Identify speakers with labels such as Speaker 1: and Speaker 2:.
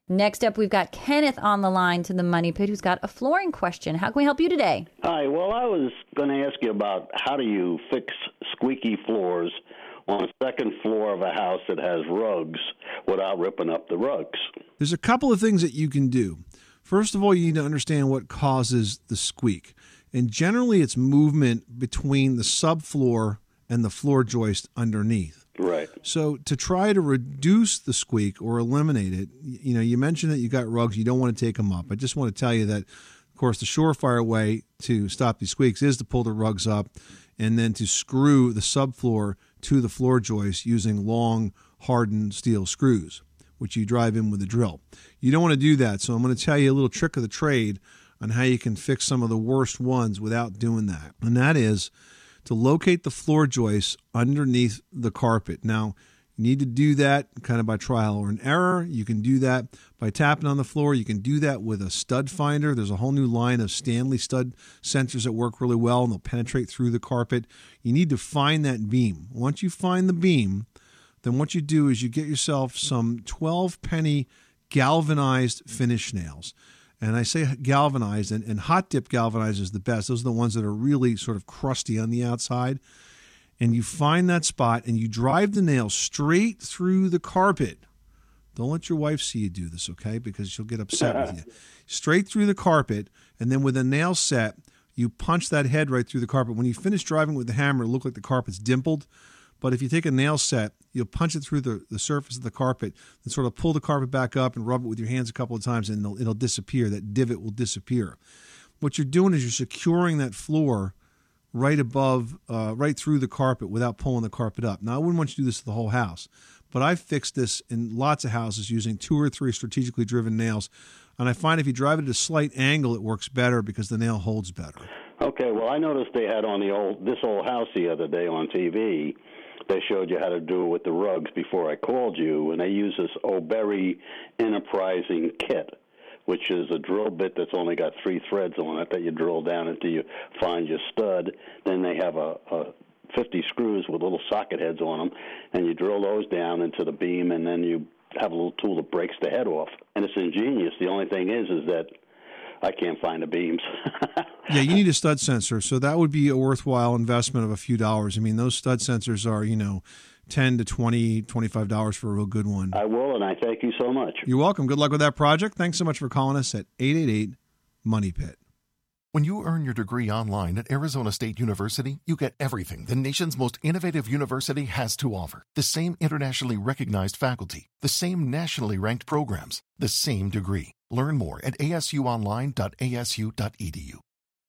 Speaker 1: Next up, we've got Kenneth on the line to the Money Pit, who's got a flooring question. How can we help you today?
Speaker 2: Hi. Well, I was going to ask you about how do you fix squeaky floors on a second floor of a house that has rugs without ripping up the rugs?
Speaker 3: There's a couple of things that you can do. First of all, you need to understand what causes the squeak. And generally, it's movement between the subfloor and the floor joist underneath.
Speaker 2: Right.
Speaker 3: So to try to reduce the squeak or eliminate it, you mentioned that you got rugs, you don't want to take them up. I just want to tell you that, of course, the surefire way to stop these squeaks is to pull the rugs up and then to screw the subfloor to the floor joist using long, hardened steel screws, which you drive in with a drill. You don't want to do that, so I'm going to tell you a little trick of the trade on how you can fix some of the worst ones without doing that. And that is to locate the floor joists underneath the carpet. Now, you need to do that kind of by trial or an error. You can do that by tapping on the floor. You can do that with a stud finder. There's a whole new line of Stanley stud sensors that work really well, and they'll penetrate through the carpet. You need to find that beam. Once you find the beam, then what you do is you get yourself some 12-penny galvanized finish nails. And I say galvanized, and hot dip galvanized is the best. Those are the ones that are really sort of crusty on the outside. And you find that spot, and you drive the nail straight through the carpet. Don't let your wife see you do this, okay? Because she'll get upset with you. Straight through the carpet, and then with a nail set, you punch that head right through the carpet. When you finish driving with the hammer, it'll look like the carpet's dimpled. But if you take a nail set, you'll punch it through the surface of the carpet and sort of pull the carpet back up and rub it with your hands a couple of times, and it'll disappear. That divot will disappear. What you're doing is you're securing that floor right above, right through the carpet without pulling the carpet up. Now, I wouldn't want you to do this to the whole house, but I've fixed this in lots of houses using 2 or 3 strategically driven nails. And I find if you drive it at a slight angle, it works better because the nail holds better.
Speaker 2: Okay, well, I noticed they had on this old house the other day on TV. They showed you how to do it with the rugs before I called you, and they use this O'Berry Enterprising kit, which is a drill bit that's only got 3 threads on it that you drill down until you find your stud. Then they have a 50 screws with little socket heads on them, and you drill those down into the beam, and then you have a little tool that breaks the head off. And it's ingenious. The only thing is that I can't find the beams.
Speaker 3: Yeah, you need a stud sensor, so that would be a worthwhile investment of a few dollars. I mean, those stud sensors are, $10 to $20, $25 for a real good one.
Speaker 2: I will, and I thank you so much.
Speaker 3: You're welcome. Good luck with that project. Thanks so much for calling us at 888-MONEY-PIT.
Speaker 4: When you earn your degree online at Arizona State University, you get everything the nation's most innovative university has to offer. The same internationally recognized faculty, the same nationally ranked programs, the same degree. Learn more at asuonline.asu.edu.